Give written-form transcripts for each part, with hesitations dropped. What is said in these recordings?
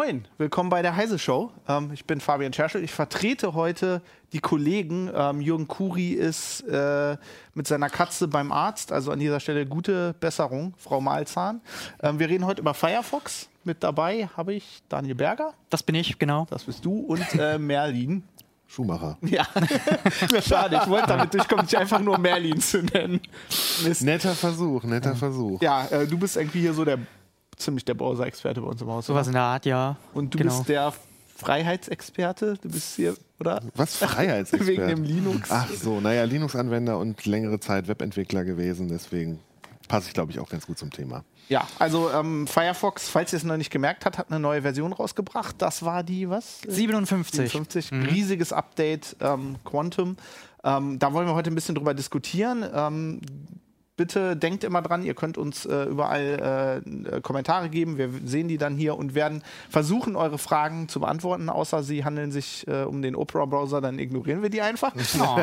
moin, willkommen bei der Heise Show. Ich bin Fabian Scherschel. Ich vertrete heute die Kollegen. Jürgen Kuri ist mit seiner Katze beim Arzt, also an dieser Stelle gute Besserung, Frau Malzahn. Wir reden heute über Firefox. Mit dabei habe ich Daniel Berger. Das bin ich, genau. Das bist du. Und Merlin Schumacher. Ja, schade. Ich wollte damit durchkommen, dich einfach nur Merlin zu nennen. Mist. Netter Versuch. Ja, du bist irgendwie hier so ziemlich der Browser-Experte bei uns im Haus. Sowas in der Art, ja. Und du bist der Freiheitsexperte? Du bist hier, oder? Was, Freiheitsexperte? Wegen dem Linux. Ach so, naja, Linux-Anwender und längere Zeit Webentwickler gewesen, deswegen passe ich, glaube ich, auch ganz gut zum Thema. Ja, also Firefox, falls ihr es noch nicht gemerkt habt, hat eine neue Version rausgebracht. Das war die, was? 57. Riesiges Update, Quantum. Da wollen wir heute ein bisschen drüber diskutieren. Bitte denkt immer dran, ihr könnt uns überall Kommentare geben. Wir sehen die dann hier und werden versuchen, eure Fragen zu beantworten. Außer sie handeln sich um den Opera-Browser, dann ignorieren wir die einfach.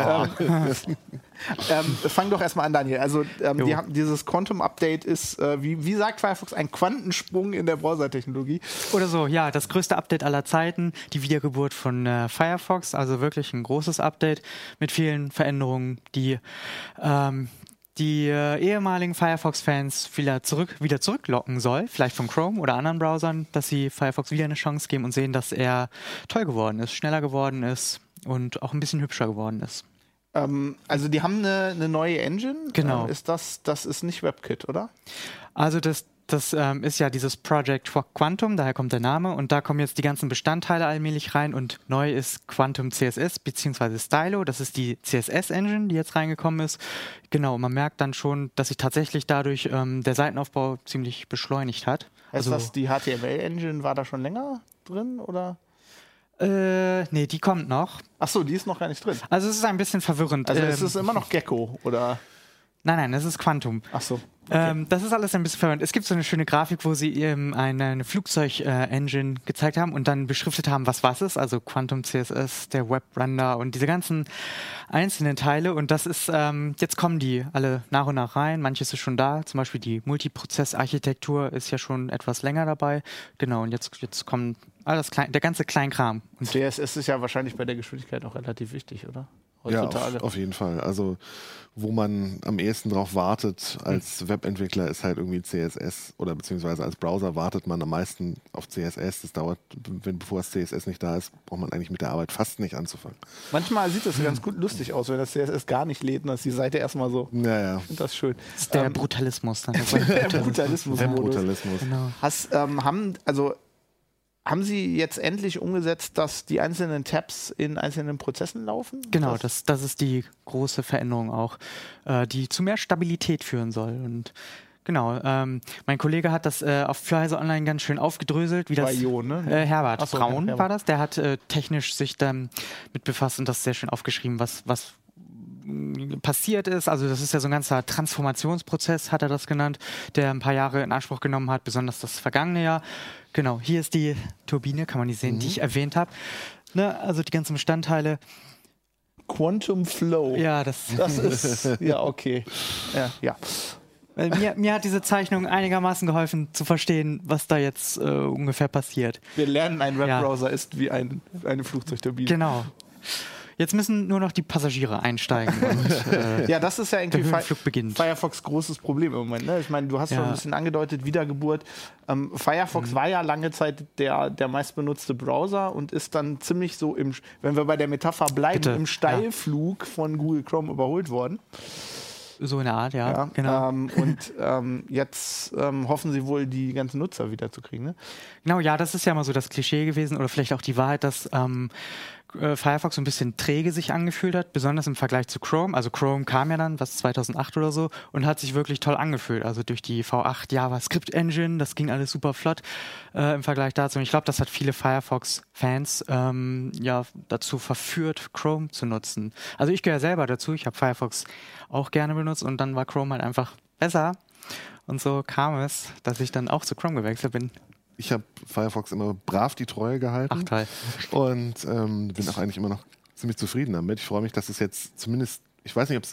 Fang doch erstmal an, Daniel. Also dieses Quantum-Update ist, wie sagt Firefox, ein Quantensprung in der Browsertechnologie. Oder so, ja, das größte Update aller Zeiten, die Wiedergeburt von Firefox. Also wirklich ein großes Update mit vielen Veränderungen, die ehemaligen Firefox-Fans wieder zurücklocken soll, vielleicht von Chrome oder anderen Browsern, dass sie Firefox wieder eine Chance geben und sehen, dass er toll geworden ist, schneller geworden ist und auch ein bisschen hübscher geworden ist. Also die haben eine neue Engine. Genau. Das ist nicht WebKit, oder? Also das ist ja dieses Project Quantum, daher kommt der Name, und da kommen jetzt die ganzen Bestandteile allmählich rein und neu ist Quantum CSS bzw. Stylo, das ist die CSS-Engine, die jetzt reingekommen ist. Genau, man merkt dann schon, dass sich tatsächlich dadurch der Seitenaufbau ziemlich beschleunigt hat. Heißt das, die HTML-Engine war da schon länger drin, oder? Nee, die kommt noch. Ach so, die ist noch gar nicht drin. Also es ist ein bisschen verwirrend. Also es ist immer noch Gecko, oder? Nein, das ist Quantum. Ach so. Okay. Das ist alles ein bisschen verwirrend. Es gibt so eine schöne Grafik, wo sie eine Flugzeug-Engine gezeigt haben und dann beschriftet haben, was ist. Also Quantum CSS, der Webrender und diese ganzen einzelnen Teile. Und das ist, jetzt kommen die alle nach und nach rein. Manches ist schon da. Zum Beispiel die Multiprozess-Architektur ist ja schon etwas länger dabei. Genau, und jetzt kommt alles der ganze Kleinkram. Und CSS ist ja wahrscheinlich bei der Geschwindigkeit auch relativ wichtig, oder? Heutzutage. Ja, auf jeden Fall. Also wo man am ehesten drauf wartet als Webentwickler ist halt irgendwie CSS oder beziehungsweise als Browser wartet man am meisten auf CSS. Das dauert, bevor das CSS nicht da ist, braucht man eigentlich mit der Arbeit fast nicht anzufangen. Manchmal sieht das ganz gut lustig aus, wenn das CSS gar nicht lädt und dass die Seite erstmal so. Ja. Ich finde das schön. Das ist der Brutalismus dann. Der Brutalismus. Genau. Haben Sie jetzt endlich umgesetzt, dass die einzelnen Tabs in einzelnen Prozessen laufen? Genau, das ist die große Veränderung auch, die zu mehr Stabilität führen soll. Und genau, mein Kollege hat das auf Heise Online ganz schön aufgedröselt. Herbert Braun war das. Der hat technisch sich dann mit befasst und das sehr schön aufgeschrieben, was passiert ist. Also das ist ja so ein ganzer Transformationsprozess, hat er das genannt, der ein paar Jahre in Anspruch genommen hat, besonders das vergangene Jahr. Genau, hier ist die Turbine, kann man die sehen, die ich erwähnt habe. Ne, also die ganzen Bestandteile. Quantum Flow. Ja, das ist, ja, okay. Ja. Mir hat diese Zeichnung einigermaßen geholfen zu verstehen, was da jetzt ungefähr passiert. Wir lernen, ein Webbrowser ist wie eine Flugzeugturbine. Genau. Jetzt müssen nur noch die Passagiere einsteigen. Und, ja, das ist ja irgendwie der Höhenflug beginnt. Firefox großes Problem im Moment. Ne? Ich meine, du hast schon ein bisschen angedeutet, Wiedergeburt. Firefox war ja lange Zeit der meistbenutzte Browser und ist dann ziemlich so, wenn wir bei der Metapher bleiben, im Steilflug von Google Chrome überholt worden. So in der Art, ja. Genau. Jetzt hoffen sie wohl, die ganzen Nutzer wiederzukriegen. Ne? Genau, ja, das ist ja mal so das Klischee gewesen oder vielleicht auch die Wahrheit, dass Firefox so ein bisschen träge sich angefühlt hat, besonders im Vergleich zu Chrome. Also Chrome kam ja dann, 2008 oder so, und hat sich wirklich toll angefühlt. Also durch die V8 JavaScript Engine, das ging alles super flott im Vergleich dazu. Und ich glaube, das hat viele Firefox-Fans dazu verführt, Chrome zu nutzen. Also ich gehöre selber dazu, ich habe Firefox auch gerne benutzt und dann war Chrome halt einfach besser. Und so kam es, dass ich dann auch zu Chrome gewechselt bin. Ich habe Firefox immer brav die Treue gehalten. Ach, toll. Und bin auch eigentlich immer noch ziemlich zufrieden damit. Ich freue mich, dass es jetzt zumindest, ich weiß nicht, ob es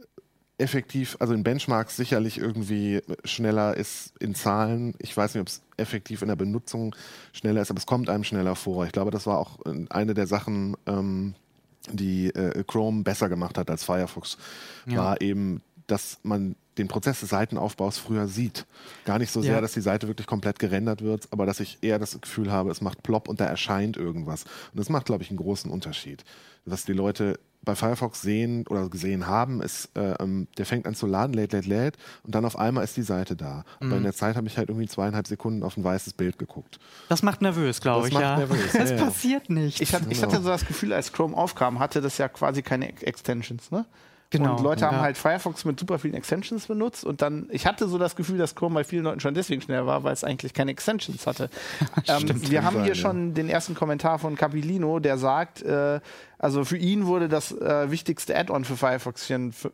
effektiv, also in Benchmarks sicherlich irgendwie schneller ist in Zahlen. Ich weiß nicht, ob es effektiv in der Benutzung schneller ist, aber es kommt einem schneller vor. Ich glaube, das war auch eine der Sachen, die Chrome besser gemacht hat als Firefox, war eben, dass man den Prozess des Seitenaufbaus früher sieht. Gar nicht so sehr, dass die Seite wirklich komplett gerendert wird, aber dass ich eher das Gefühl habe, es macht plopp und da erscheint irgendwas. Und das macht, glaube ich, einen großen Unterschied. Was die Leute bei Firefox sehen oder gesehen haben, ist, der fängt an zu laden, lädt und dann auf einmal ist die Seite da. Aber in der Zeit habe ich halt irgendwie 2,5 Sekunden auf ein weißes Bild geguckt. Das macht nervös, glaube ich. Das macht nervös. Es passiert nicht. Ich hatte so das Gefühl, als Chrome aufkam, hatte das ja quasi keine Extensions, ne? Genau. Und Leute haben halt Firefox mit super vielen Extensions benutzt und dann, ich hatte so das Gefühl, dass Chrome bei vielen Leuten schon deswegen schneller war, weil es eigentlich keine Extensions hatte. Wir haben hier schon den ersten Kommentar von Capilino, der sagt, also für ihn wurde das wichtigste Add-on für Firefox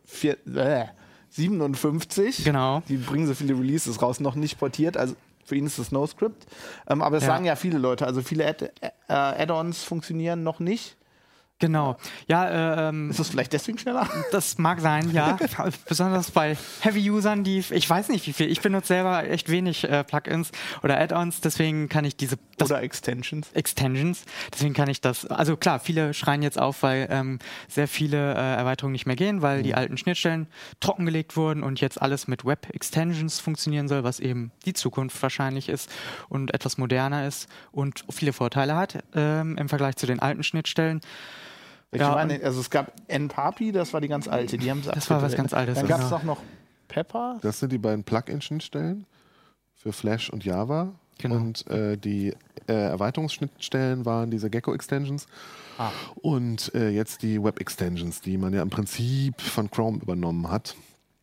57. Genau. Die bringen so viele Releases raus, noch nicht portiert, also für ihn ist das NoScript. Aber das sagen ja viele Leute, also viele Add-ons funktionieren noch nicht. Genau. Ja, ist das vielleicht deswegen schneller? Das mag sein, ja. Besonders bei Heavy-Usern, ich weiß nicht wie viel. Ich benutze selber echt wenig Plugins oder Add-ons, deswegen kann ich oder Extensions. Deswegen kann ich das, also klar, viele schreien jetzt auf, weil sehr viele Erweiterungen nicht mehr gehen, weil die alten Schnittstellen trockengelegt wurden und jetzt alles mit Web-Extensions funktionieren soll, was eben die Zukunft wahrscheinlich ist und etwas moderner ist und viele Vorteile hat im Vergleich zu den alten Schnittstellen. Ich meine, also es gab NPAPI, das war die ganz alte. Das war was ganz Altes. Dann gab es auch noch Pepper. Das sind die beiden Plugin-Schnittstellen für Flash und Java. Genau. Und die Erweiterungsschnittstellen waren diese Gecko-Extensions. Und jetzt die Web-Extensions, die man ja im Prinzip von Chrome übernommen hat.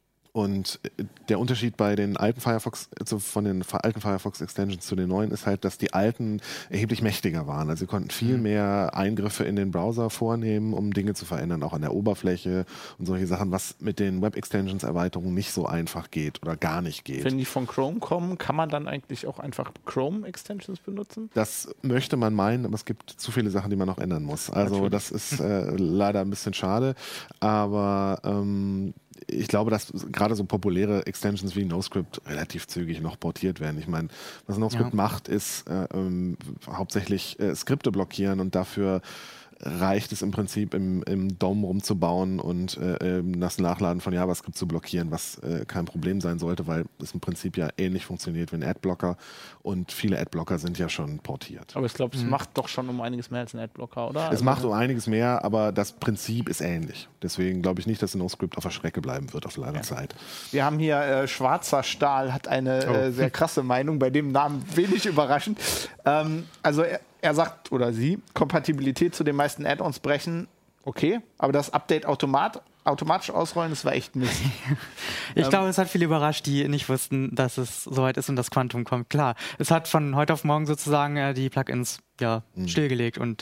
Und der Unterschied bei den alten Firefox, also von den alten Firefox-Extensions zu den neuen, ist halt, dass die alten erheblich mächtiger waren. Also sie konnten viel mehr Eingriffe in den Browser vornehmen, um Dinge zu verändern, auch an der Oberfläche und solche Sachen, was mit den Web-Extensions-Erweiterungen nicht so einfach geht oder gar nicht geht. Wenn die von Chrome kommen, kann man dann eigentlich auch einfach Chrome-Extensions benutzen? Das möchte man meinen, aber es gibt zu viele Sachen, die man noch ändern muss. Also das ist leider ein bisschen schade, aber ich glaube, dass gerade so populäre Extensions wie NoScript relativ zügig noch portiert werden. Ich meine, was NoScript macht, ist hauptsächlich Skripte blockieren und dafür reicht es im Prinzip im DOM rumzubauen und das Nachladen von JavaScript zu blockieren, was kein Problem sein sollte, weil es im Prinzip ja ähnlich funktioniert wie ein Adblocker und viele Adblocker sind ja schon portiert. Aber ich glaube, es macht doch schon um einiges mehr als ein Adblocker, oder? Es macht um einiges mehr, aber das Prinzip ist ähnlich. Deswegen glaube ich nicht, dass NoScript auf der Strecke bleiben wird auf lange Zeit. Wir haben hier Schwarzer Stahl, hat eine sehr krasse Meinung, bei dem Namen wenig überraschend. Also er sagt, oder sie, Kompatibilität zu den meisten Add-ons brechen, okay, aber das Update automatisch ausrollen, das war echt Mist. Ich glaube, es hat viele überrascht, die nicht wussten, dass es soweit ist und das Quantum kommt. Klar, es hat von heute auf morgen sozusagen die Plugins stillgelegt und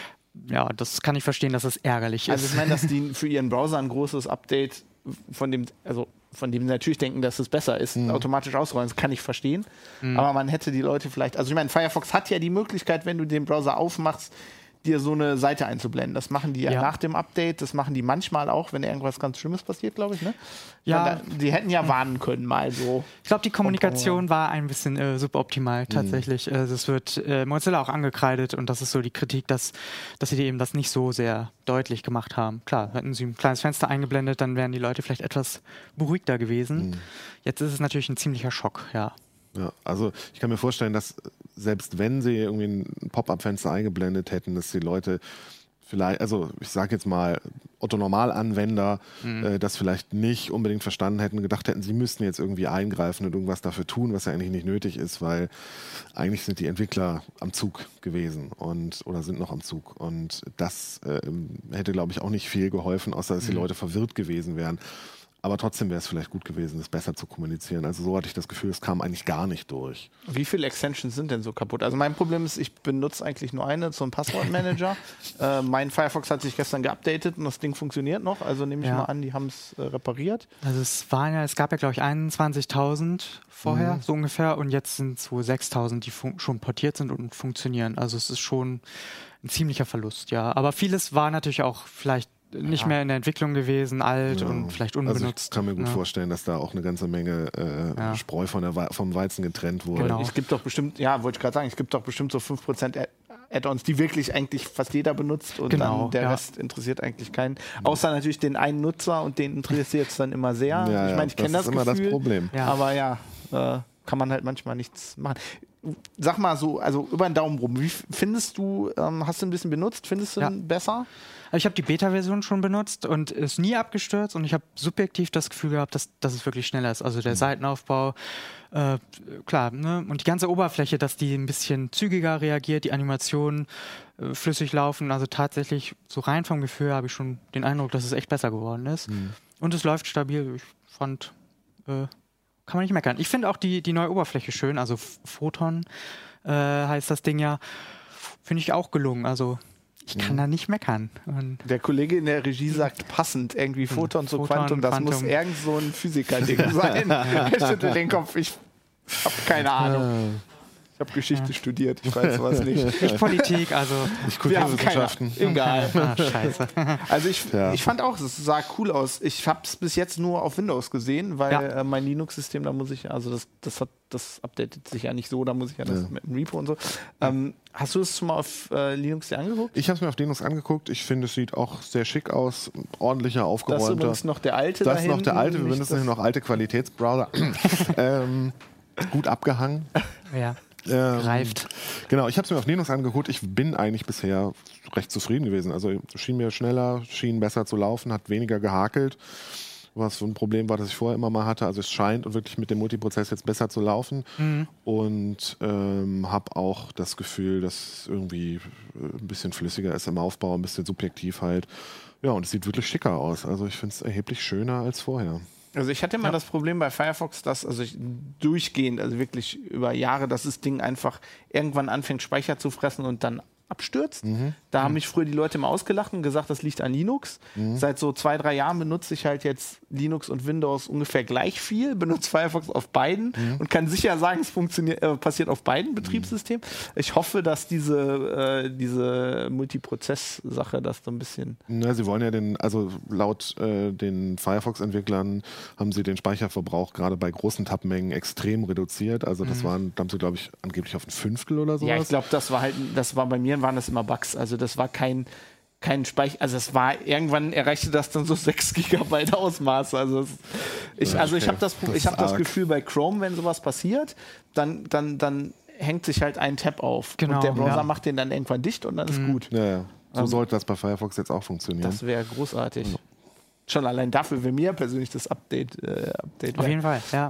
ja, das kann ich verstehen, dass es ärgerlich ist. Also ich meine, dass die für ihren Browser ein großes Update von dem sie natürlich denken, dass es besser ist, automatisch ausrollen, das kann ich verstehen. Aber man hätte die Leute vielleicht, also ich meine, Firefox hat ja die Möglichkeit, wenn du den Browser aufmachst, dir so eine Seite einzublenden. Das machen die ja nach dem Update, das machen die manchmal auch, wenn irgendwas ganz Schlimmes passiert, glaube ich, ne? Ja. Die hätten ja warnen können, mal so. Ich glaube, die Kommunikation war ein bisschen suboptimal tatsächlich. Das wird Mozilla auch angekreidet und das ist so die Kritik, dass sie eben das nicht so sehr deutlich gemacht haben. Klar, hätten sie ein kleines Fenster eingeblendet, dann wären die Leute vielleicht etwas beruhigter gewesen. Jetzt ist es natürlich ein ziemlicher Schock, ja. Ja, also ich kann mir vorstellen, dass selbst wenn sie irgendwie ein Pop-up-Fenster eingeblendet hätten, dass die Leute vielleicht, also ich sage jetzt mal, Otto-Normal-Anwender das vielleicht nicht unbedingt verstanden hätten, gedacht hätten, sie müssten jetzt irgendwie eingreifen und irgendwas dafür tun, was ja eigentlich nicht nötig ist, weil eigentlich sind die Entwickler am Zug gewesen oder sind noch am Zug. Und das hätte, glaube ich, auch nicht viel geholfen, außer dass die Leute verwirrt gewesen wären. Aber trotzdem wäre es vielleicht gut gewesen, das besser zu kommunizieren. Also so hatte ich das Gefühl, es kam eigentlich gar nicht durch. Wie viele Extensions sind denn so kaputt? Also mein Problem ist, ich benutze eigentlich nur eine, so einen Passwortmanager. Mein Firefox hat sich gestern geupdatet und das Ding funktioniert noch. Also nehme ich mal an, die haben es repariert. Also es gab ja, glaube ich, 21.000 vorher, so ungefähr. Und jetzt sind es wohl 6.000, die schon portiert sind und funktionieren. Also es ist schon ein ziemlicher Verlust, ja. Aber vieles war natürlich auch vielleicht nicht mehr in der Entwicklung gewesen, alt und vielleicht unbenutzt. Also ich kann mir gut vorstellen, dass da auch eine ganze Menge Spreu vom Weizen getrennt wurde. Genau. Es gibt doch bestimmt, wollte ich gerade sagen, es gibt doch bestimmt so 5% Add-ons, die wirklich eigentlich fast jeder benutzt und dann der Rest interessiert eigentlich keinen. Außer natürlich den einen Nutzer und den interessiert es dann immer sehr. Ja, ich meine, ich kenne das Gefühl. Das ist immer das Problem. Ja. Aber kann man halt manchmal nichts machen. Sag mal so, also über den Daumen rum, wie findest du, hast du ein bisschen benutzt, findest du ihn besser? Ich habe die Beta-Version schon benutzt und ist nie abgestürzt und ich habe subjektiv das Gefühl gehabt, dass es wirklich schneller ist. Also der Seitenaufbau, klar, ne? Und die ganze Oberfläche, dass die ein bisschen zügiger reagiert, die Animationen flüssig laufen. Also tatsächlich, so rein vom Gefühl habe ich schon den Eindruck, dass es echt besser geworden ist. Und es läuft stabil. Ich fand, kann man nicht meckern. Ich finde auch die neue Oberfläche schön, also Photon heißt das Ding ja, finde ich auch gelungen. Also ich kann da nicht meckern. Und der Kollege in der Regie sagt passend, irgendwie Photon zu Quantum, das muss irgend so ein Physiker-Ding sein. Er schüttelt den Kopf, ich habe keine Ahnung. Ich habe Geschichte studiert, ich weiß sowas nicht. Ich Politik, also ich Kulturwissenschaften. Egal. Scheiße. Also ich fand auch, es sah cool aus. Ich habe es bis jetzt nur auf Windows gesehen, weil mein Linux-System, da muss ich, also das updatet sich ja nicht so, da muss ich ja das mit dem Repo und so. Hast du es schon mal auf Linux dir angeguckt? Ich habe es mir auf Linux angeguckt. Ich finde, es sieht auch sehr schick aus, ordentlicher, aufgeräumter. Das ist übrigens noch der alte. Das ist noch der alte, wir benutzen noch alte Qualitätsbrowser. Gut abgehangen. Ja. Greift. Genau, ich habe es mir auf Linux angeguckt. Ich bin eigentlich bisher recht zufrieden gewesen. Also schien mir schneller, schien besser zu laufen, hat weniger gehakelt, was so ein Problem war, das ich vorher immer mal hatte. Also es scheint wirklich mit dem Multiprozess jetzt besser zu laufen und habe auch das Gefühl, dass es irgendwie ein bisschen flüssiger ist im Aufbau, ein bisschen subjektiv halt. Ja, und es sieht wirklich schicker aus. Also ich finde es erheblich schöner als vorher. Also ich hatte immer das Problem bei Firefox, dass durchgehend, also wirklich über Jahre, dass das Ding einfach irgendwann anfängt, Speicher zu fressen und dann abstürzt. Da haben mich früher die Leute immer ausgelacht und gesagt, das liegt an Linux. Seit so 2-3 Jahren benutze ich halt jetzt Linux und Windows ungefähr gleich viel, benutze Firefox auf beiden und kann sicher sagen, es passiert auf beiden Betriebssystemen. Ich hoffe, dass diese Multiprozess-Sache das so ein bisschen... Na, sie wollen ja also laut den Firefox-Entwicklern haben sie den Speicherverbrauch gerade bei großen Tabmengen extrem reduziert. Also da haben sie, glaube ich, angeblich auf ein Fünftel oder so. Ja, ich glaube, das war bei mir, waren das immer Bugs. Also das war kein Speicher, also es war, irgendwann erreichte das dann so 6 GB Ausmaß. Also ich habe das Gefühl, bei Chrome, wenn sowas passiert, dann hängt sich halt ein Tab auf. Genau, und der Browser macht den dann irgendwann dicht und dann ist gut. Ja. So sollte das bei Firefox jetzt auch funktionieren. Das wäre großartig. Schon allein dafür wäre mir persönlich das Update auf jeden Fall, ja.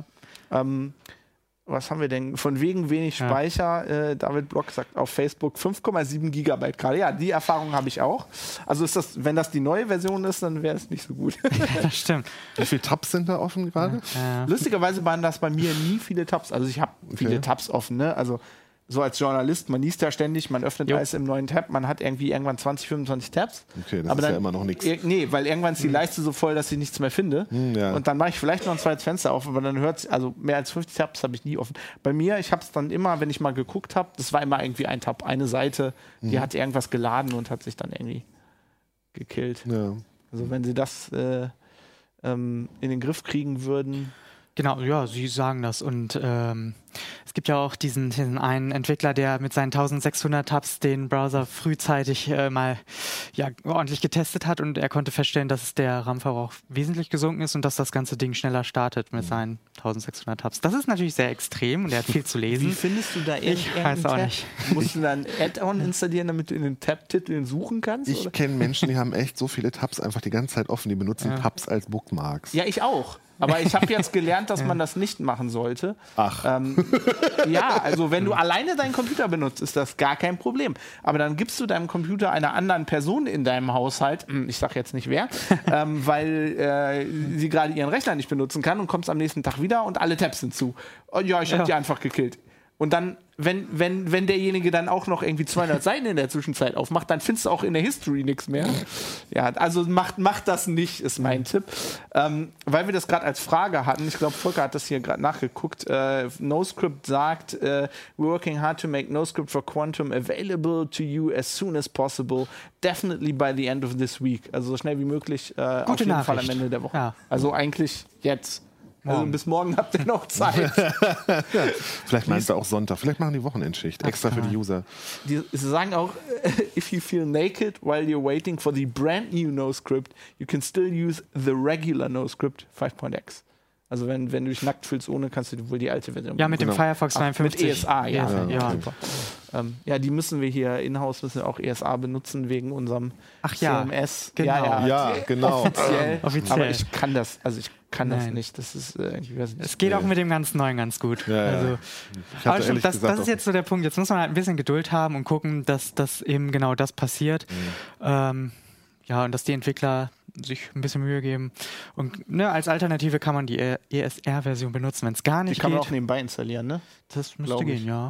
Was haben wir denn? Von wegen wenig Speicher. David Block sagt auf Facebook 5,7 GB gerade. Ja, die Erfahrung habe ich auch. Also wenn das die neue Version ist, dann wäre es nicht so gut. Das stimmt. Wie viele Tabs sind da offen gerade? Lustigerweise waren das bei mir nie viele Tabs. Also ich habe viele Tabs offen. Ne? Also so als Journalist, man liest ja ständig, man öffnet alles im neuen Tab, man hat irgendwann 20, 25 Tabs. Okay, das ist ja immer noch nichts. Nee, weil irgendwann ist die Leiste so voll, dass ich nichts mehr finde. Und dann mache ich vielleicht noch ein zweites Fenster auf, aber dann hört es, also mehr als 50 Tabs habe ich nie offen. Bei mir, ich habe es dann immer, wenn ich mal geguckt habe, das war immer irgendwie ein Tab, eine Seite, die hat irgendwas geladen und hat sich dann irgendwie gekillt. Ja. Also wenn sie das in den Griff kriegen würden. Genau, ja, sie sagen das. Und es gibt ja auch diesen einen Entwickler, der mit seinen 1600 Tabs den Browser frühzeitig mal ordentlich getestet hat und er konnte feststellen, dass der RAM-Verbrauch wesentlich gesunken ist und dass das ganze Ding schneller startet mit seinen 1600 Tabs. Das ist natürlich sehr extrem und er hat viel zu lesen. Wie findest du da Ich weiß auch nicht. Musst du da ein Add-on installieren, damit du in den Tab-Titeln suchen kannst? Ich kenne Menschen, die haben echt so viele Tabs einfach die ganze Zeit offen. Die benutzen Tabs als Bookmarks. Ja, ich auch. Aber ich habe jetzt gelernt, dass man das nicht machen sollte. Ach. Ja, also wenn du alleine deinen Computer benutzt, ist das gar kein Problem. Aber dann gibst du deinem Computer einer anderen Person in deinem Haushalt, ich sage jetzt nicht wer, weil sie gerade ihren Rechner nicht benutzen kann und kommst am nächsten Tag wieder und alle Tabs sind zu. Und ja, ich habe die einfach gekillt. Und dann, wenn derjenige dann auch noch irgendwie 200 Seiten in der Zwischenzeit aufmacht, dann findest du auch in der History nichts mehr. Ja, also macht das nicht, ist mein Tipp. Weil wir das gerade als Frage hatten, ich glaube, Volker hat das hier gerade nachgeguckt, NoScript sagt, we're working hard to make NoScript for Quantum available to you as soon as possible, definitely by the end of this week. Also so schnell wie möglich, auf jeden Fall am Ende der Woche. Ja. Also eigentlich jetzt. Also bis morgen habt ihr noch Zeit. Vielleicht meinst du auch Sonntag. Vielleicht machen die Wochenendschicht. Extra für die User. Sie sagen auch, if you feel naked while you're waiting for the brand new NoScript, you can still use the regular NoScript 5.x. Also wenn du dich nackt fühlst ohne, kannst du wohl die alte Version. Ja, mit dem Firefox 52. Mit ESA, ja. Ja. Die müssen wir hier in-house auch ESA benutzen wegen unserem CMS. Genau. Ja, genau. Offiziell. Aber ich kann das, nicht. Das ist, ich weiß nicht. Es geht auch mit dem ganz Neuen ganz gut. Ja. Also, das ist jetzt so der Punkt. Jetzt muss man halt ein bisschen Geduld haben und gucken, dass eben genau das passiert. Und dass die Entwickler sich ein bisschen Mühe geben. Und als Alternative kann man die ESR-Version benutzen, wenn es gar nicht geht. Die kann man auch nebenbei installieren, ne? Das müsste gehen, ja.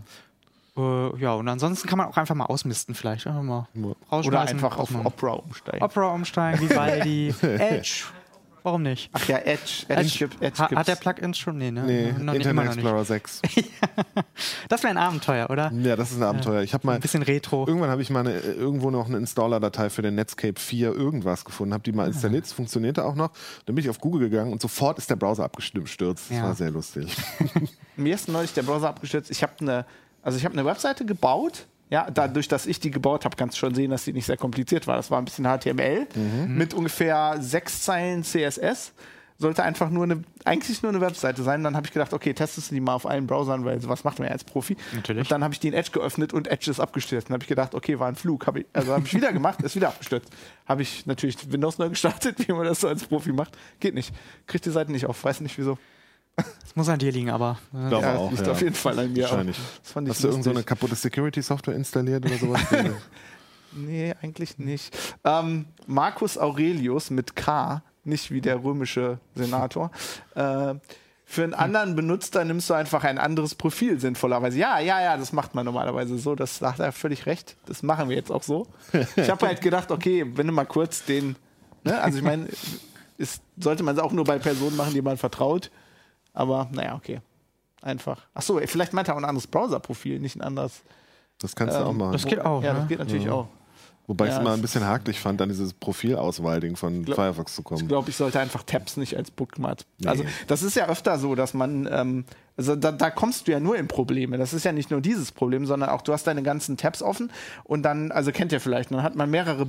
Und ansonsten kann man auch einfach mal ausmisten vielleicht. Einfach mal rausschmeißen. Oder einfach auf Opera umsteigen. Vivaldi, Edge. Warum nicht? Ach ja, Edge hat der Plugins schon? Nee, ne? Nee, Internet Explorer 6. Das wäre ein Abenteuer, oder? Ja, das ist ein Abenteuer. Ich habe mal ein bisschen Retro. Irgendwann habe ich mal irgendwo noch eine Installer-Datei für den Netscape 4 irgendwas gefunden, habe die mal installiert, es funktionierte auch noch. Dann bin ich auf Google gegangen und sofort ist der Browser abgestürzt. Das war sehr lustig. Mir ist neulich der Browser abgestürzt. Ich habe eine Webseite gebaut. Ja, dadurch, dass ich die gebaut habe, kannst du schon sehen, dass die nicht sehr kompliziert war. Das war ein bisschen HTML mit ungefähr 6 Zeilen CSS. Sollte einfach eigentlich nur eine Webseite sein. Dann habe ich gedacht, okay, testest du die mal auf allen Browsern, weil sowas macht man ja als Profi. Natürlich. Und dann habe ich die in Edge geöffnet und Edge ist abgestürzt. Dann habe ich gedacht, okay, war ein Flug. Habe ich wieder gemacht, ist wieder abgestürzt. Habe ich natürlich Windows neu gestartet, wie man das so als Profi macht. Geht nicht. Kriegt die Seite nicht auf. Weiß nicht wieso. Das muss an dir liegen, aber. Das liegt auf jeden Fall an mir. Wahrscheinlich. Hast du irgend so eine kaputte Security-Software installiert oder sowas? Nee, eigentlich nicht. Marcus Aurelius mit K, nicht wie der römische Senator. Für einen anderen Benutzer nimmst du einfach ein anderes Profil, sinnvollerweise. Ja, das macht man normalerweise so. Das sagt er völlig recht. Das machen wir jetzt auch so. Ich habe halt gedacht, okay, wenn du mal kurz den. Ne? Also, ich meine, sollte man es auch nur bei Personen machen, die man vertraut. Aber naja, okay. Einfach. Achso, vielleicht meint er auch ein anderes Browser-Profil, nicht ein anderes. Das kannst du auch machen. Das geht auch. Ja, das geht natürlich auch. Wobei ich es immer ein bisschen hakelig fand, an dieses Profilauswahl-Ding von Firefox zu kommen. Ich glaube, ich sollte einfach Tabs nicht als Bookmark. Also, das ist ja öfter so, dass man. Da kommst du ja nur in Probleme. Das ist ja nicht nur dieses Problem, sondern auch, du hast deine ganzen Tabs offen und dann, also kennt ihr vielleicht, dann hat man mehrere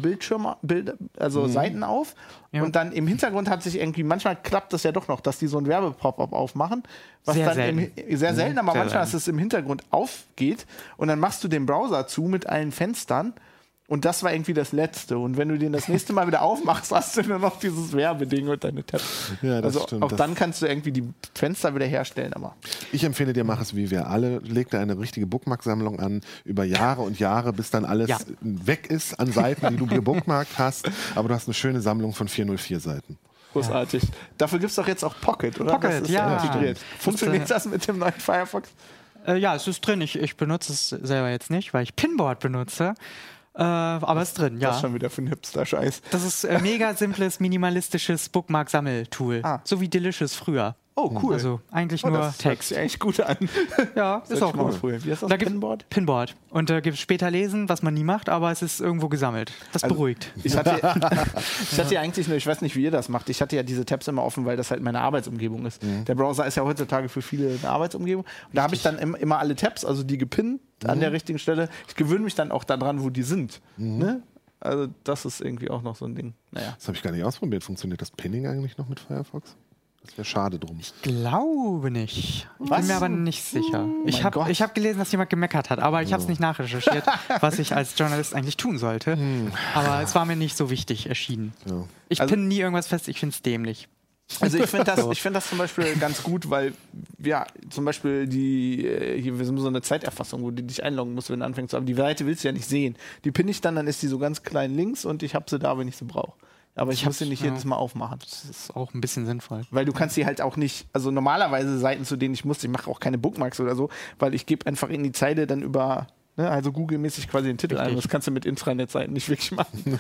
Seiten auf und dann im Hintergrund hat sich irgendwie, manchmal klappt das ja doch noch, dass die so ein Werbepop-up aufmachen. Was sehr dann selten. Sehr selten, aber sehr manchmal, dass es im Hintergrund aufgeht und dann machst du den Browser zu mit allen Fenstern. Und das war irgendwie das Letzte. Und wenn du den das nächste Mal wieder aufmachst, hast du nur noch dieses Werbeding und deine Tabs. Ja, das also stimmt. Auch dann kannst du irgendwie die Fenster wieder herstellen. Aber ich empfehle dir, mach es wie wir alle. Leg dir eine richtige Bookmark-Sammlung an, über Jahre und Jahre, bis dann alles weg ist an Seiten, die du gebookmarkt hast. Aber du hast eine schöne Sammlung von 404 Seiten. Großartig. Dafür gibt es doch jetzt auch Pocket, oder? Pocket, das ist integriert. Funktioniert das mit dem neuen Firefox? Ja, es ist drin. Ich benutze es selber jetzt nicht, weil ich Pinboard benutze. Aber es ist drin, ja. Das ist schon wieder für ein Hipster-Scheiß. Das ist mega simples, minimalistisches Bookmark-Sammeltool. So wie Delicious früher. Oh, cool. Also eigentlich nur das Text. Sieht eigentlich gut an. Ja, ist auch cool. Wie heißt das? Da Pinboard? Pinboard. Und da gibt es später Lesen, was man nie macht, aber es ist irgendwo gesammelt. Das beruhigt. Ich hatte ja eigentlich nur, ich weiß nicht, wie ihr das macht, ich hatte ja diese Tabs immer offen, weil das halt meine Arbeitsumgebung ist. Der Browser ist ja heutzutage für viele eine Arbeitsumgebung. Und da habe ich dann immer alle Tabs, also die gepinnt an der richtigen Stelle. Ich gewöhne mich dann auch daran, wo die sind. Ne? Also das ist irgendwie auch noch so ein Ding. Naja. Das habe ich gar nicht ausprobiert. Funktioniert das Pinning eigentlich noch mit Firefox? Das wäre schade drum. Ich glaube nicht. Ich bin mir aber nicht sicher. Ich hab gelesen, dass jemand gemeckert hat, aber ich habe es nicht nachrecherchiert, was ich als Journalist eigentlich tun sollte. Aber es war mir nicht so wichtig erschienen. Ja. Ich pinne nie irgendwas fest, ich finde es dämlich. Also ich finde das zum Beispiel ganz gut, weil ja zum Beispiel wir sind so eine Zeiterfassung, wo du dich einloggen musst, wenn du anfängst zu arbeiten. Die Seite willst du ja nicht sehen. Die pinne ich dann ist die so ganz klein links und ich habe sie da, wenn ich sie brauche. Aber ich muss sie nicht jedes Mal aufmachen. Das ist auch ein bisschen sinnvoll. Weil du kannst die halt auch nicht, also normalerweise Seiten, zu denen ich mache auch keine Bookmarks oder so, weil ich gebe einfach in die Zeile dann über, ne, also Google-mäßig quasi den Titel ein. Das kannst du mit Intranet-Seiten nicht wirklich machen.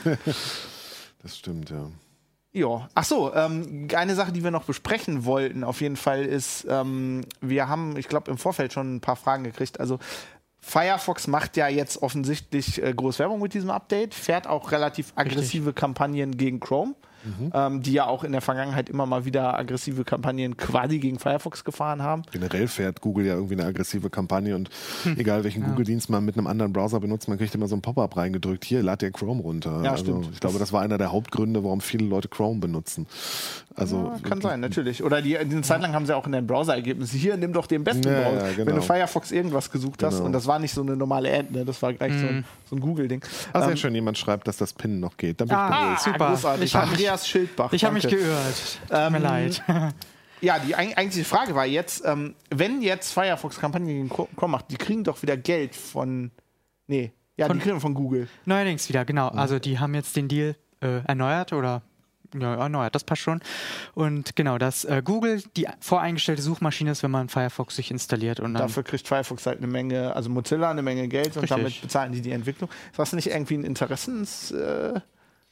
Das stimmt, ja. Ja, ach so, eine Sache, die wir noch besprechen wollten, auf jeden Fall ist, wir haben, ich glaube, im Vorfeld schon ein paar Fragen gekriegt. Also Firefox macht ja jetzt offensichtlich groß Werbung mit diesem Update, fährt auch relativ aggressive Kampagnen gegen Chrome, die ja auch in der Vergangenheit immer mal wieder aggressive Kampagnen quasi gegen Firefox gefahren haben. Generell fährt Google ja irgendwie eine aggressive Kampagne und egal welchen Google-Dienst man mit einem anderen Browser benutzt, man kriegt immer so ein Pop-up reingedrückt, hier, lad dir Chrome runter. Ja, also, stimmt. ich glaube, das war einer der Hauptgründe, warum viele Leute Chrome benutzen. Also, ja, kann sein, natürlich. Oder eine Zeit lang haben sie auch in den Browser-Ergebnissen, hier, nimm doch den besten Browser. Ja, genau. Wenn du Firefox irgendwas gesucht hast, und das war nicht so eine normale Ad, ne? Das war gleich so ein Google-Ding. Sehr schön, jemand schreibt, dass das Pin noch geht. Dann bin ich beruhigt. Super. Großartig. Andreas Schildbach. Ich habe mich geirrt. Tut mir leid. Ja, die eigentliche Frage war jetzt, wenn jetzt Firefox Kampagne gegen Chrome macht, die kriegen doch wieder Geld von, die kriegen von Google. Neuerdings wieder, genau. Also die haben jetzt den Deal erneuert oder erneuert, das passt schon. Und genau, dass Google die voreingestellte Suchmaschine ist, wenn man Firefox sich installiert. Und dann dafür kriegt Firefox halt eine Menge, also Mozilla eine Menge Geld und damit bezahlen die Entwicklung. Ist das nicht irgendwie ein Interessenskonflikt?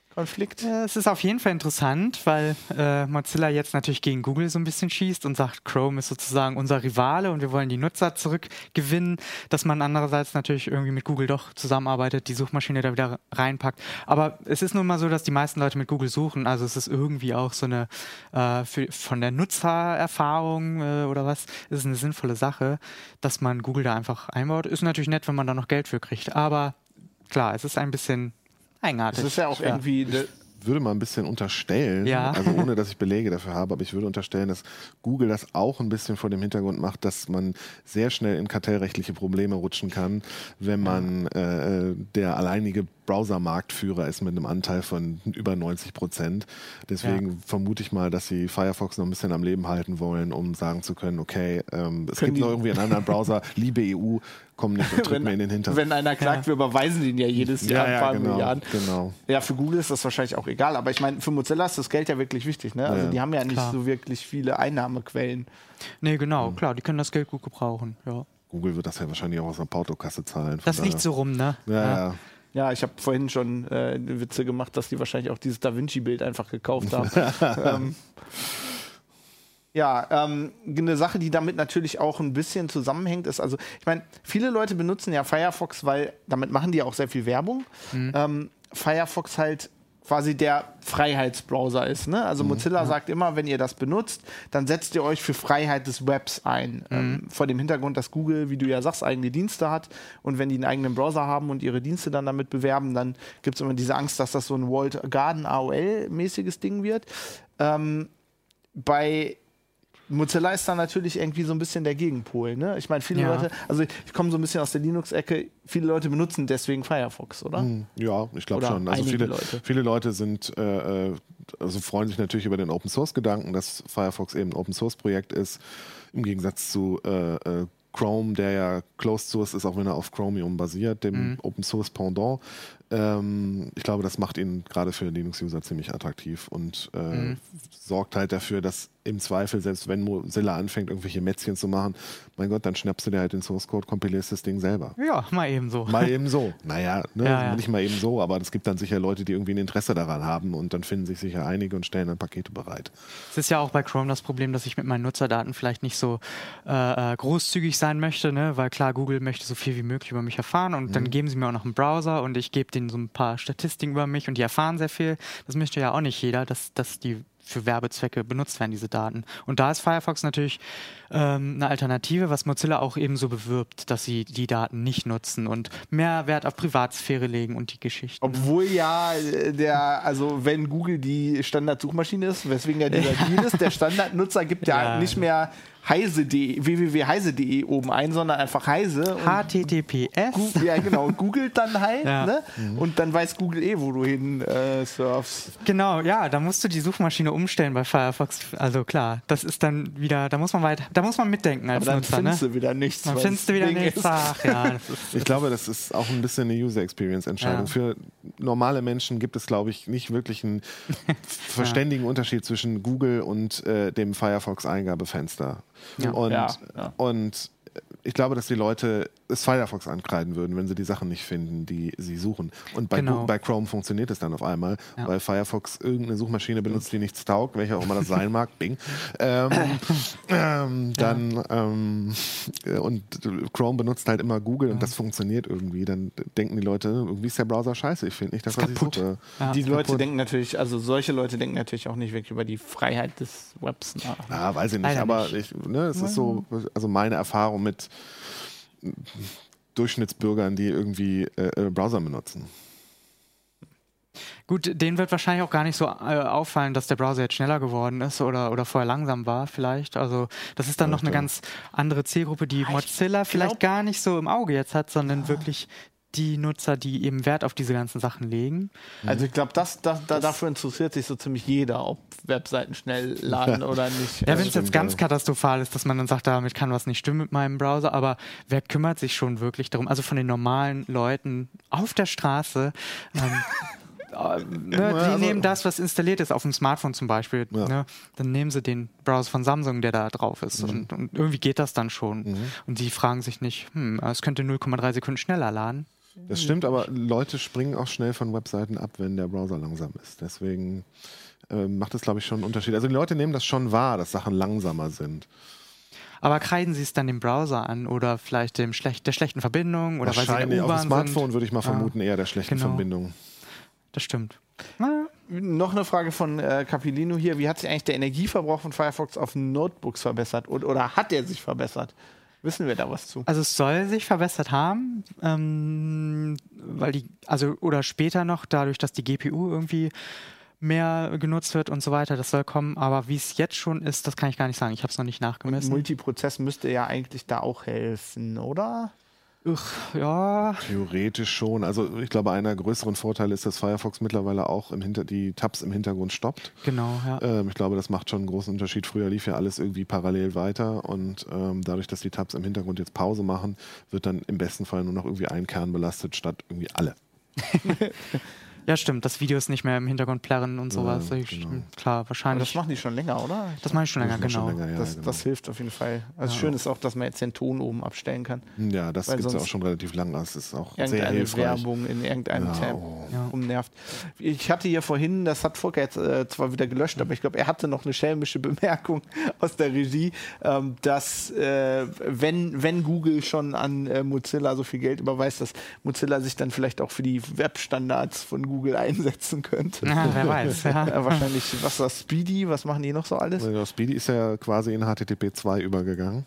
Es ist auf jeden Fall interessant, weil Mozilla jetzt natürlich gegen Google so ein bisschen schießt und sagt, Chrome ist sozusagen unser Rivale und wir wollen die Nutzer zurückgewinnen, dass man andererseits natürlich irgendwie mit Google doch zusammenarbeitet, die Suchmaschine da wieder reinpackt. Aber es ist nun mal so, dass die meisten Leute mit Google suchen, also es ist irgendwie auch so eine, von der Nutzererfahrung oder was, ist eine sinnvolle Sache, dass man Google da einfach einbaut. Ist natürlich nett, wenn man da noch Geld für kriegt, aber klar, es ist ein bisschen eigenartig. Das ist ja auch irgendwie... Ich würde mal ein bisschen unterstellen, also ohne dass ich Belege dafür habe, aber ich würde unterstellen, dass Google das auch ein bisschen vor dem Hintergrund macht, dass man sehr schnell in kartellrechtliche Probleme rutschen kann, wenn man der alleinige Browser-Marktführer ist mit einem Anteil von über 90%. Deswegen vermute ich mal, dass sie Firefox noch ein bisschen am Leben halten wollen, um sagen zu können, okay, es gibt noch irgendwie einen anderen Browser, liebe EU, komm nicht und tritt mir in den Hintern. Wenn einer klagt, wir überweisen den ja jedes Jahr ein paar Milliarden. Genau. Ja, für Google ist das wahrscheinlich auch egal, aber ich meine, für Mozilla ist das Geld ja wirklich wichtig, ne? Also die haben ja nicht so wirklich viele Einnahmequellen. Nee, genau, klar, die können das Geld gut gebrauchen, ja. Google wird das ja wahrscheinlich auch aus der Portokasse zahlen. Das liegt so rum, ne? Ja. Ja, ich habe vorhin schon Witze gemacht, dass die wahrscheinlich auch dieses Da Vinci-Bild einfach gekauft haben. Eine Sache, die damit natürlich auch ein bisschen zusammenhängt, ist, also ich meine, viele Leute benutzen ja Firefox, weil damit machen die auch sehr viel Werbung. Firefox halt quasi der Freiheitsbrowser ist. Ne? Also Mozilla sagt immer, wenn ihr das benutzt, dann setzt ihr euch für Freiheit des Webs ein. Vor dem Hintergrund, dass Google, wie du ja sagst, eigene Dienste hat. Und wenn die einen eigenen Browser haben und ihre Dienste dann damit bewerben, dann gibt es immer diese Angst, dass das so ein Walled Garden AOL-mäßiges Ding wird. Bei Mozilla ist da natürlich irgendwie so ein bisschen der Gegenpol. Ne? Ich meine, viele Leute, also ich komme so ein bisschen aus der Linux-Ecke, viele Leute benutzen deswegen Firefox, oder? Ja, ich glaube schon. Also viele Leute sind also freuen sich natürlich über den Open-Source-Gedanken, dass Firefox eben ein Open-Source-Projekt ist, im Gegensatz zu Chrome, der ja Closed Source ist, auch wenn er auf Chromium basiert, dem Open-Source-Pendant. Ich glaube, das macht ihn gerade für Linux-User ziemlich attraktiv und sorgt halt dafür, dass im Zweifel, selbst wenn Mozilla anfängt, irgendwelche Mätzchen zu machen, mein Gott, dann schnappst du dir halt den Source-Code, kompilierst das Ding selber. Ja, mal eben so. Mal eben so. Naja, nicht mal eben so, aber es gibt dann sicher Leute, die irgendwie ein Interesse daran haben und dann finden sich sicher einige und stellen dann Pakete bereit. Es ist ja auch bei Chrome das Problem, dass ich mit meinen Nutzerdaten vielleicht nicht so großzügig sein möchte, ne? Weil klar, Google möchte so viel wie möglich über mich erfahren und dann geben sie mir auch noch einen Browser und ich gebe denen so ein paar Statistiken über mich und die erfahren sehr viel. Das möchte ja auch nicht jeder, dass die für Werbezwecke benutzt werden, diese Daten. Und da ist Firefox natürlich eine Alternative, was Mozilla auch eben so bewirbt, dass sie die Daten nicht nutzen und mehr Wert auf Privatsphäre legen und die Geschichten. Obwohl ja also wenn Google die Standardsuchmaschine ist, weswegen ja dieser Deal ist, der Standardnutzer gibt ja nicht mehr www.heise.de oben ein, sondern einfach Heise. HTTPS. Ja, genau. Googelt dann halt, Ja. ne? Und dann weiß Google wo du hin surfst. Genau, ja, da musst du die Suchmaschine umstellen bei Firefox. Also klar, das ist dann wieder, da muss man mitdenken als Aber dann Nutzer. findest Ne? du wieder nichts. Dann weil findest du das wieder Ding nichts. ist- Ach ja, das ist, Ich glaube, das ist auch ein bisschen eine User-Experience-Entscheidung. Ja. Für normale Menschen gibt es, glaube ich, nicht wirklich einen verständigen Unterschied zwischen Google und dem Firefox-Eingabefenster. Ja. Und, Ja. und ich glaube, dass die Leute es Firefox ankreiden würden, wenn sie die Sachen nicht finden, die sie suchen. Und bei, Genau. bei Chrome funktioniert es dann auf einmal, Ja. weil Firefox irgendeine Suchmaschine benutzt, die nichts taugt, welcher auch immer das sein mag, Bing. Und Chrome benutzt halt immer Google und das funktioniert irgendwie. Dann denken die Leute, irgendwie ist der Browser scheiße, ich finde nicht das, was ich kaputt. suche. ja. Die Leute denken natürlich, also solche Leute denken natürlich auch nicht wirklich über die Freiheit des Webs nach. Ja, weiß ich nicht, Leider aber nicht. es ist so, also meine Erfahrung mit Durchschnittsbürgern, die irgendwie Browser benutzen. Gut, denen wird wahrscheinlich auch gar nicht so auffallen, dass der Browser jetzt schneller geworden ist oder vorher langsam war vielleicht. Also das ist dann noch eine ganz andere Zielgruppe, die Mozilla vielleicht gar nicht so im Auge jetzt hat, sondern wirklich die Nutzer, die eben Wert auf diese ganzen Sachen legen. Also ich glaube, dafür interessiert sich so ziemlich jeder, ob Webseiten schnell laden oder nicht. Ja, wenn es stimmt, jetzt ganz ja. katastrophal ist, dass man dann sagt, damit kann was nicht stimmen mit meinem Browser, aber wer kümmert sich schon wirklich darum? Also von den normalen Leuten auf der Straße, die nehmen das, was installiert ist, auf dem Smartphone zum Beispiel. Ja. Ne? Dann nehmen sie den Browser von Samsung, der da drauf ist. Und irgendwie geht das dann schon. Und die fragen sich nicht, es könnte 0,3 Sekunden schneller laden. Das stimmt, aber Leute springen auch schnell von Webseiten ab, wenn der Browser langsam ist. Deswegen macht es, glaube ich, schon einen Unterschied. Also die Leute nehmen das schon wahr, dass Sachen langsamer sind. Aber kreiden sie es dann dem Browser an oder vielleicht der schlechten Verbindung oder weil sie in Wahrscheinlich der auf dem U-Bahn Smartphone sind? würde ich mal vermuten, eher der schlechten Genau. Verbindung. Das stimmt. Naja. Noch eine Frage von Capilino hier. Wie hat sich eigentlich der Energieverbrauch von Firefox auf Notebooks verbessert? Oder hat er sich verbessert? Wissen wir da was zu? Also es soll sich verbessert haben, weil oder später noch, dadurch, dass die GPU irgendwie mehr genutzt wird und so weiter, das soll kommen. Aber wie es jetzt schon ist, das kann ich gar nicht sagen. Ich habe es noch nicht nachgemessen. Multiprozess müsste ja eigentlich da auch helfen, oder? Ja, Theoretisch schon. Also ich glaube, einer der größeren Vorteile ist, dass Firefox mittlerweile auch die Tabs im Hintergrund stoppt. genau, ja. Ich glaube, das macht schon einen großen Unterschied. Früher lief ja alles irgendwie parallel weiter und dadurch, dass die Tabs im Hintergrund jetzt Pause machen, wird dann im besten Fall nur noch irgendwie ein Kern belastet, statt irgendwie alle. Ja, stimmt, dass Videos nicht mehr im Hintergrund plärren und sowas. genau. Klar, Aber wahrscheinlich. das machen die schon länger, oder? Das mache ich schon länger, Das genau. schon länger, ja, Das, genau. das hilft auf jeden Fall. Also schön ist auch, dass man jetzt den Ton oben abstellen kann. Ja, das Weil gibt es ja auch sonst schon relativ lang. Das ist auch sehr Irgendeine hilfreich. Werbung in irgendeinem Tab Ja. umnervt. Ich hatte hier vorhin, das hat Volker jetzt zwar wieder gelöscht, aber ich glaube, er hatte noch eine schelmische Bemerkung aus der Regie, dass wenn Google schon an Mozilla so viel Geld überweist, dass Mozilla sich dann vielleicht auch für die Webstandards von Google einsetzen könnte. Ja, wer weiß. Ja. Wahrscheinlich, was ist das, Speedy, was machen die noch so alles? Ja, Speedy ist ja quasi in HTTP 2 übergegangen.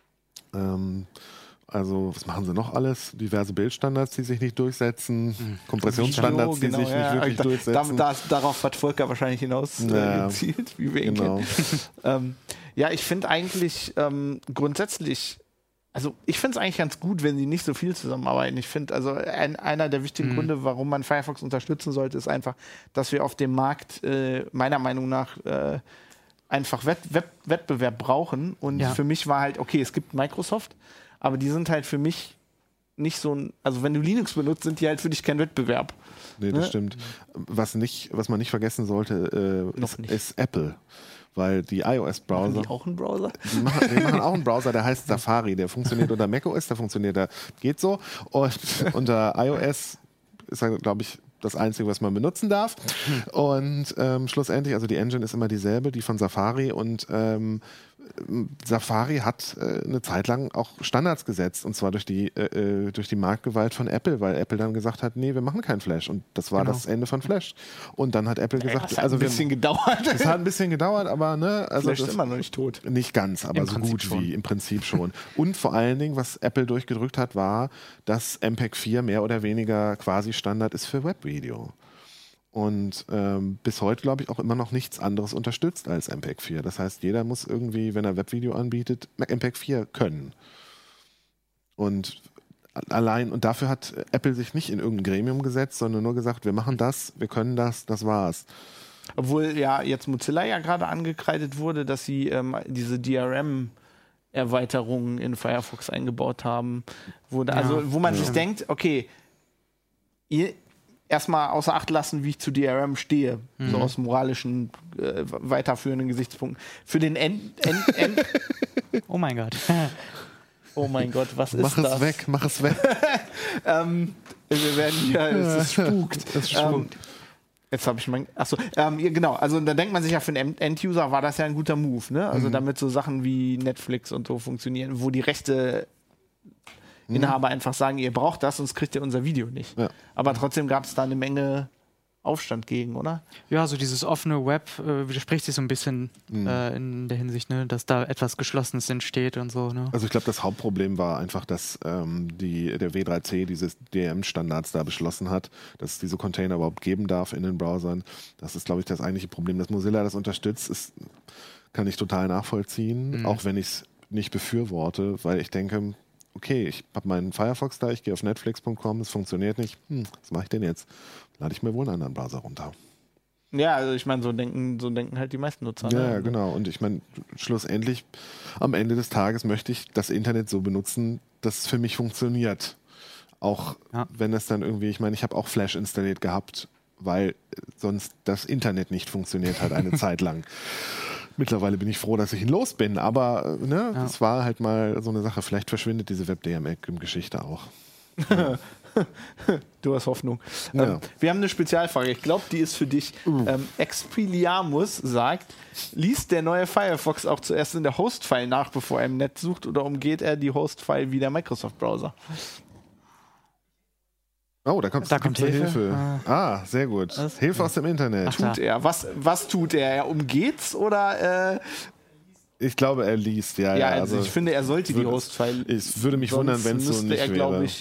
Also, was machen sie noch alles? Diverse Bildstandards, die sich nicht durchsetzen, Kompressionsstandards, die sich nicht wirklich durchsetzen. Darauf hat Volker wahrscheinlich hinaus gezielt, wie wir ihn Genau. kennen. Ja, ich finde eigentlich grundsätzlich, also ich finde es eigentlich ganz gut, wenn sie nicht so viel zusammenarbeiten. Ich finde, also einer der wichtigen Gründe, warum man Firefox unterstützen sollte, ist einfach, dass wir auf dem Markt meiner Meinung nach einfach Wettbewerb brauchen. Und für mich war halt, okay, es gibt Microsoft, aber die sind halt für mich nicht so ein, also wenn du Linux benutzt, sind die halt für dich kein Wettbewerb. Nee, das stimmt. Was man nicht vergessen sollte, ist Apple. Weil die iOS-Browser. Haben die auch einen Browser? Die machen auch einen Browser, der heißt Safari. Der funktioniert unter macOS, geht so. Und unter iOS ist er, glaube ich, das Einzige, was man benutzen darf. Und schlussendlich, also die Engine ist immer dieselbe, die von Safari. Und Safari hat eine Zeit lang auch Standards gesetzt, und zwar durch die Marktgewalt von Apple, weil Apple dann gesagt hat, nee, wir machen kein Flash, und das war das Ende von Flash. Und dann hat Apple gesagt, das hat ein bisschen gedauert. Es hat ein bisschen gedauert, aber Flash ist immer noch nicht tot. Nicht ganz, aber so gut wie im Prinzip schon. Und vor allen Dingen, was Apple durchgedrückt hat, war, dass MPEG 4 mehr oder weniger quasi Standard ist für Webvideo. und bis heute, glaube ich, auch immer noch nichts anderes unterstützt als MPEG 4. Das heißt, jeder muss irgendwie, wenn er Webvideo anbietet, MPEG 4 können. Und dafür hat Apple sich nicht in irgendein Gremium gesetzt, sondern nur gesagt, wir machen das, wir können das, das war's. Obwohl ja jetzt Mozilla ja gerade angekreidet wurde, dass sie diese DRM-Erweiterungen in Firefox eingebaut haben. Wo man sich denkt, okay, erstmal außer Acht lassen, wie ich zu DRM stehe, so aus moralischen, weiterführenden Gesichtspunkten. Für den Oh mein Gott. Oh mein Gott, was ist das? Mach es weg. Wir werden hier, es spukt. Jetzt habe ich genau. Also da denkt man sich ja, für einen End-User war das ja ein guter Move, ne? Also damit so Sachen wie Netflix und so funktionieren, wo die Rechteinhaber einfach sagen, ihr braucht das, sonst kriegt ihr unser Video nicht. Ja. Aber trotzdem gab es da eine Menge Aufstand gegen, oder? Ja, so dieses offene Web widerspricht sich so ein bisschen in der Hinsicht, ne, dass da etwas Geschlossenes entsteht und so. Ne? Also ich glaube, das Hauptproblem war einfach, dass der W3C diese DRM-Standards da beschlossen hat, dass es diese Container überhaupt geben darf in den Browsern. Das ist, glaube ich, das eigentliche Problem. Dass Mozilla das unterstützt, kann ich total nachvollziehen, auch wenn ich es nicht befürworte, weil ich denke, okay, ich habe meinen Firefox da, ich gehe auf netflix.com, es funktioniert nicht. Was mache ich denn jetzt? Lade ich mir wohl einen anderen Browser runter. Ja, also ich meine, so denken halt die meisten Nutzer. Ja, ne? Genau. Und ich meine, schlussendlich, am Ende des Tages möchte ich das Internet so benutzen, dass es für mich funktioniert. Auch wenn es dann irgendwie, ich meine, ich habe auch Flash installiert gehabt, weil sonst das Internet nicht funktioniert hat eine Zeit lang. Mittlerweile bin ich froh, dass ich ihn los bin, aber das war halt mal so eine Sache. Vielleicht verschwindet diese WebDRM-Geschichte auch. Du hast Hoffnung. Ja. Wir haben eine Spezialfrage. Ich glaube, die ist für dich. Expiliamus sagt, liest der neue Firefox auch zuerst in der Host-File nach, bevor er im Netz sucht, oder umgeht er die Host-File wie der Microsoft-Browser? Oh, da kommt Hilfe. Sehr gut. Hilfe aus dem Internet. Tut er? Was tut er? Er umgeht's oder... Ich glaube, er liest, also ich finde, er sollte die Host-File... Ich würde mich wundern, wenn es so nicht wäre. Glaube ich,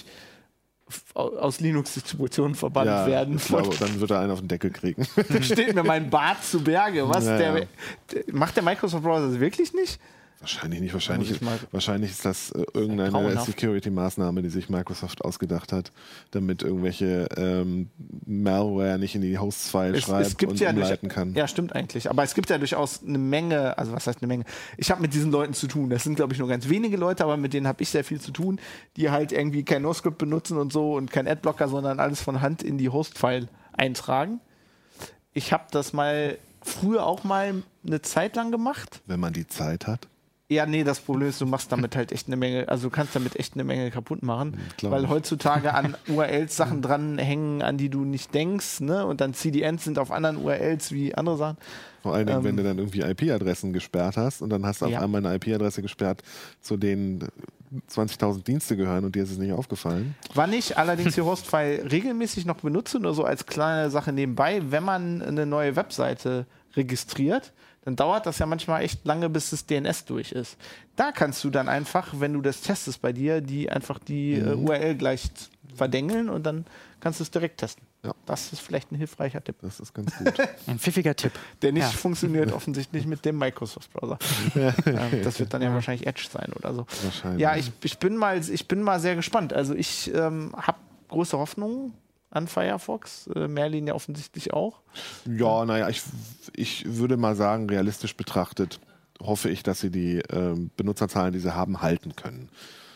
aus Linux-Distributionen verbannt werden. Ich glaube, dann wird er einen auf den Deckel kriegen. Da steht mir mein Bart zu Berge. Was? Macht der Microsoft-Browser das wirklich nicht? Wahrscheinlich nicht. Wahrscheinlich ist das irgendeine Security-Maßnahme, die sich Microsoft ausgedacht hat, damit irgendwelche Malware nicht in die Host-File schreibt und umleiten kann. Ja, stimmt eigentlich. Aber es gibt ja durchaus eine Menge, also was heißt eine Menge? Ich habe mit diesen Leuten zu tun. Das sind, glaube ich, nur ganz wenige Leute, aber mit denen habe ich sehr viel zu tun, die halt irgendwie kein NoScript benutzen und so und kein Adblocker, sondern alles von Hand in die Host-File eintragen. Ich habe das früher auch mal eine Zeit lang gemacht. Wenn man die Zeit hat? Ja, nee, das Problem ist, du machst damit halt echt eine Menge, also du kannst damit echt eine Menge kaputt machen, weil heutzutage an URLs Sachen dranhängen, an die du nicht denkst, ne? Und dann CDNs sind auf anderen URLs wie andere Sachen. Vor allen Dingen, wenn du dann irgendwie IP-Adressen gesperrt hast und dann hast du auf einmal eine IP-Adresse gesperrt, zu denen 20.000 Dienste gehören und dir ist es nicht aufgefallen. Wann ich allerdings die Hostfile regelmäßig noch benutze, nur so als kleine Sache nebenbei, wenn man eine neue Webseite registriert, dann dauert das ja manchmal echt lange, bis das DNS durch ist. Da kannst du dann einfach, wenn du das testest bei dir, die URL gleich verdengeln und dann kannst du es direkt testen. Ja. Das ist vielleicht ein hilfreicher Tipp. Das ist ganz gut. Ein pfiffiger Tipp. Der nicht funktioniert offensichtlich mit dem Microsoft-Browser. Das wird dann ja wahrscheinlich Edge sein oder so. Wahrscheinlich. Ja, ich bin mal sehr gespannt. Also ich habe große Hoffnungen an Firefox. Merlin ja offensichtlich auch. Ja, naja, ich würde mal sagen, realistisch betrachtet hoffe ich, dass sie die Benutzerzahlen, die sie haben, halten können.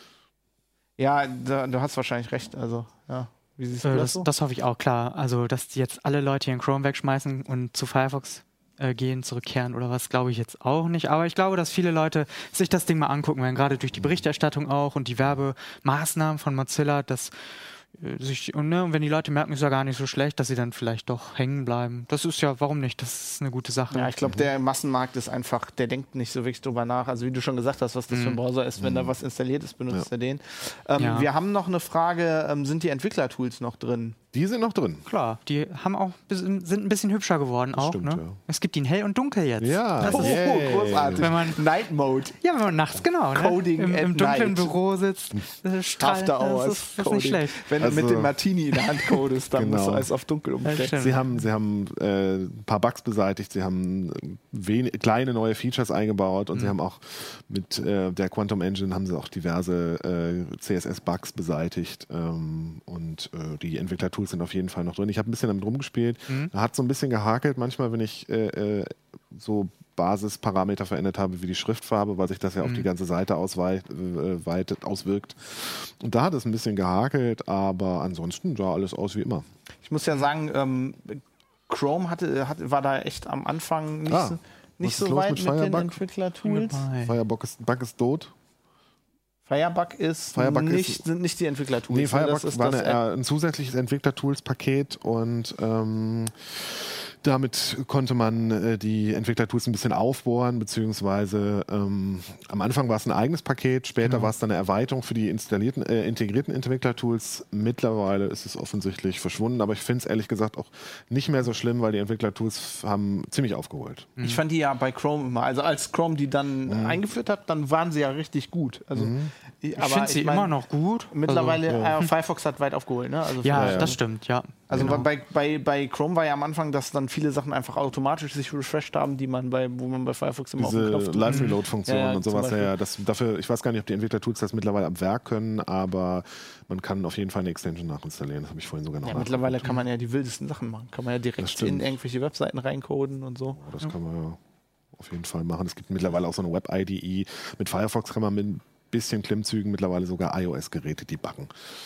Ja, du hast wahrscheinlich recht. Also, ja. Wie siehst du das so? Das hoffe ich auch, klar. Also, dass die jetzt alle Leute ihren Chrome wegschmeißen und zu Firefox zurückkehren oder was, glaube ich jetzt auch nicht. Aber ich glaube, dass viele Leute sich das Ding mal angucken werden, gerade durch die Berichterstattung auch und die Werbemaßnahmen von Mozilla, dass und wenn die Leute merken, ist ja gar nicht so schlecht, dass sie dann vielleicht doch hängen bleiben. Das ist ja, warum nicht? Das ist eine gute Sache. Ja, ich glaube, der Massenmarkt ist einfach, der denkt nicht so wirklich drüber nach. Also wie du schon gesagt hast, was das für ein Browser ist, wenn da was installiert ist, benutzt er den. Wir haben noch eine Frage, sind die Entwicklertools noch drin Die sind noch drin. Klar, die haben auch sind ein bisschen hübscher geworden auch. stimmt, Ne? ja. Es gibt die in hell und dunkel jetzt. Ja, großartig. Wenn man, Night Mode. ja, wenn man nachts genau Coding im at dunklen night. Büro sitzt, strahlt, After Hours. das ist nicht schlecht. Wenn du mit dem Martini in der Hand codest, dann Genau. musst du alles auf dunkel umstellen. stimmt. Sie haben ein paar Bugs beseitigt, sie haben kleine neue Features eingebaut und sie haben auch mit der Quantum Engine haben sie auch diverse CSS-Bugs beseitigt und die Entwicklertools sind auf jeden Fall noch drin. Ich habe ein bisschen damit rumgespielt. Da hat so ein bisschen gehakelt manchmal, wenn ich so Basisparameter verändert habe, wie die Schriftfarbe, weil sich das ja auf die ganze Seite auswirkt. Und da hat es ein bisschen gehakelt, aber ansonsten sah alles aus wie immer. Ich muss ja sagen, Chrome war da echt am Anfang nicht so weit mit den Entwicklertools. Firebug ist tot. Firebug sind nicht die Entwicklertools. Nee, Firebug das ist war das ein zusätzliches Entwicklertools-Paket und damit konnte man die Entwicklertools ein bisschen aufbohren, beziehungsweise am Anfang war es ein eigenes Paket, später war es dann eine Erweiterung für die integrierten Entwicklertools. Mittlerweile ist es offensichtlich verschwunden, aber ich finde es ehrlich gesagt auch nicht mehr so schlimm, weil die Entwicklertools haben ziemlich aufgeholt. Ich fand die ja bei Chrome immer, also als Chrome die dann eingeführt hat, dann waren sie ja richtig gut. Also, Ich finde sie immer noch gut. Mittlerweile, Firefox hat weit aufgeholt, ne? Also Ja, das stimmt, ja. Also bei Chrome war ja am Anfang, dass dann viele Sachen einfach automatisch sich refreshed haben, wo man bei Firefox immer auf den Knopf Diese drückt. Live-Reload-Funktion und sowas. Dafür, ich weiß gar nicht, ob die Entwicklertools das mittlerweile am Werk können, aber man kann auf jeden Fall eine Extension nachinstallieren. Das habe ich vorhin sogar noch Ja, mittlerweile kann man ja die wildesten Sachen machen. Kann man ja direkt in irgendwelche Webseiten reincoden und so. Das kann man ja auf jeden Fall machen. Es gibt mittlerweile auch so eine Web-IDE. Mit Firefox kann man mit ein bisschen Klimmzügen mittlerweile sogar iOS-Geräte debuggen.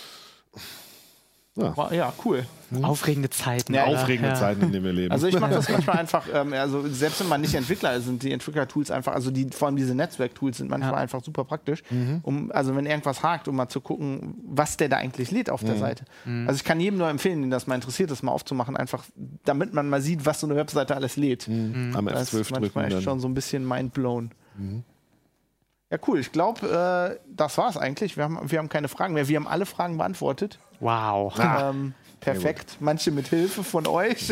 Ja, cool. Aufregende Zeiten. Ja, Aufregende Zeiten, in denen wir leben. Also ich mache das manchmal einfach, also selbst wenn man nicht Entwickler ist, sind die Entwicklertools einfach, also vor allem diese Netzwerktools sind manchmal einfach super praktisch, also wenn irgendwas hakt, um mal zu gucken, was der da eigentlich lädt auf der Seite. Also ich kann jedem nur empfehlen, den das mal interessiert, das mal aufzumachen, einfach damit man mal sieht, was so eine Webseite alles lädt. Am Das F12 ist manchmal drücken. schon so ein bisschen mindblown. Ja, cool. Ich glaube, das war's eigentlich. Wir haben keine Fragen mehr. Wir haben alle Fragen beantwortet. Wow. Perfekt. Manche mit Hilfe von euch.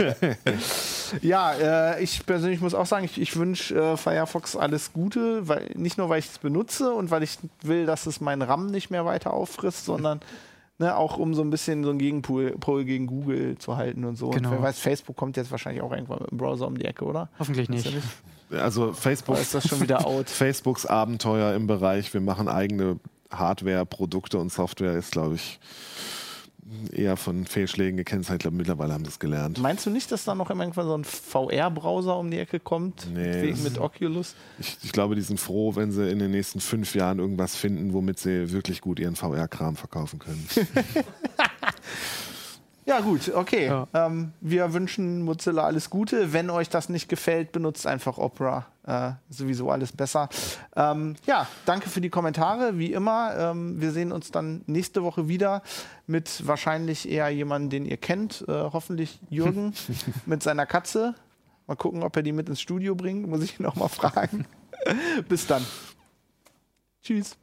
Ja, ich persönlich muss auch sagen, ich wünsche Firefox alles Gute, nicht nur, weil ich es benutze und weil ich will, dass es meinen RAM nicht mehr weiter auffrisst, sondern auch um so ein bisschen so einen Gegenpol gegen Google zu halten und so. Genau. Und wer weiß, Facebook kommt jetzt wahrscheinlich auch irgendwann mit dem Browser um die Ecke, oder? Hoffentlich nicht. Also Facebook Ist das schon wieder out? Facebooks Abenteuer im Bereich, wir machen eigene Hardware, Produkte und Software ist, glaube ich, eher von Fehlschlägen gekennzeichnet. Ich glaube, mittlerweile haben sie es gelernt. Meinst du nicht, dass da noch irgendwann so ein VR-Browser um die Ecke kommt? Nee. Mit Oculus? Ich glaube, die sind froh, wenn sie in den nächsten 5 Jahren irgendwas finden, womit sie wirklich gut ihren VR-Kram verkaufen können. Ja, gut, okay. Ja. Wir wünschen Mozilla alles Gute. Wenn euch das nicht gefällt, benutzt einfach Opera. Sowieso alles besser. Ja, danke für die Kommentare, wie immer. Wir sehen uns dann nächste Woche wieder mit wahrscheinlich eher jemandem, den ihr kennt. Hoffentlich Jürgen mit seiner Katze. Mal gucken, ob er die mit ins Studio bringt. Muss ich ihn noch mal fragen. Bis dann. Tschüss.